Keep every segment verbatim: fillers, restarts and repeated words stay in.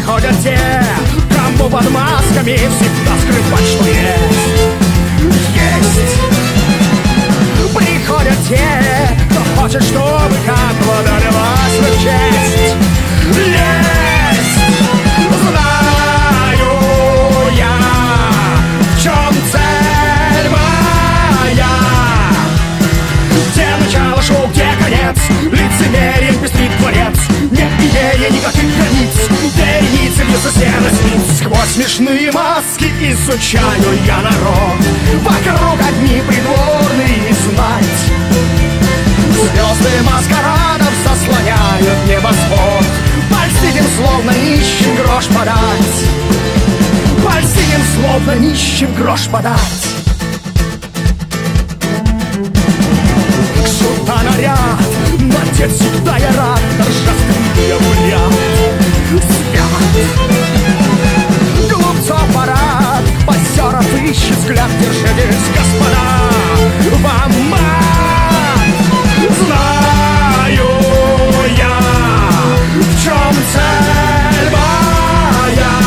приходят те, кому под масками всегда скрывать, что есть. Есть. Приходят те, кто хочет, чтобы как водолилась в их честь. Есть. Знаю я, в чем цель моя. Где начало шоу, где конец, лицемерием пестрит дворец. Нет идеи никаких границ, вереницы бьются стены снится. Сквозь смешные маски изучаю я народ. Вокруг одни придворные знать. Звезды маскарадов заслоняют небосвод. Польстить им словно нищим грош подать. Польстить им словно нищим грош подать. Сюда наряд, надет сюда я рад. Торжественный обряд свят. Глупцов парад, позеров ищет взгляд. Держитесь, господа, вам мат. Знаю я, в чем цель моя.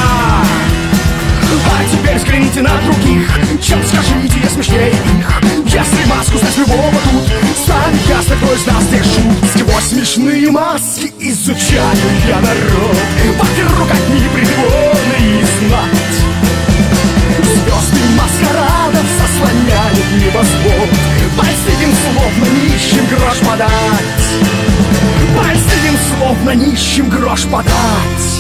А теперь взгляните на других, чем скажите, я смешнее их. Если маску снять любого тут, станет ясно, кто из нас здесь шут. Сквозь смешные маски изучаю я народ. Вокруг одни придворные знать. Звезды маскарадов заслоняют небосвод. Польстить им словно нищим грош подать. Польстить им словно нищим грош подать.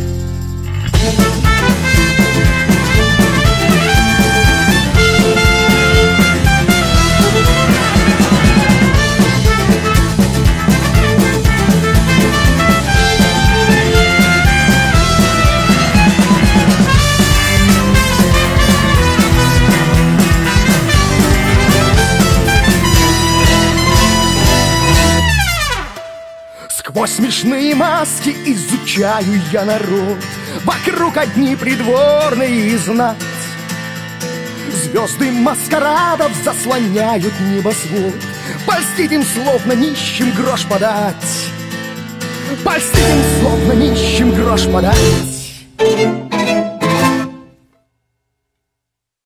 Сквозь смешные маски изучаю я народ. Вокруг одни придворные знать. Звезды маскарадов заслоняют небосвод. Польстить им словно нищим грош подать. Польстить им словно нищим грош подать.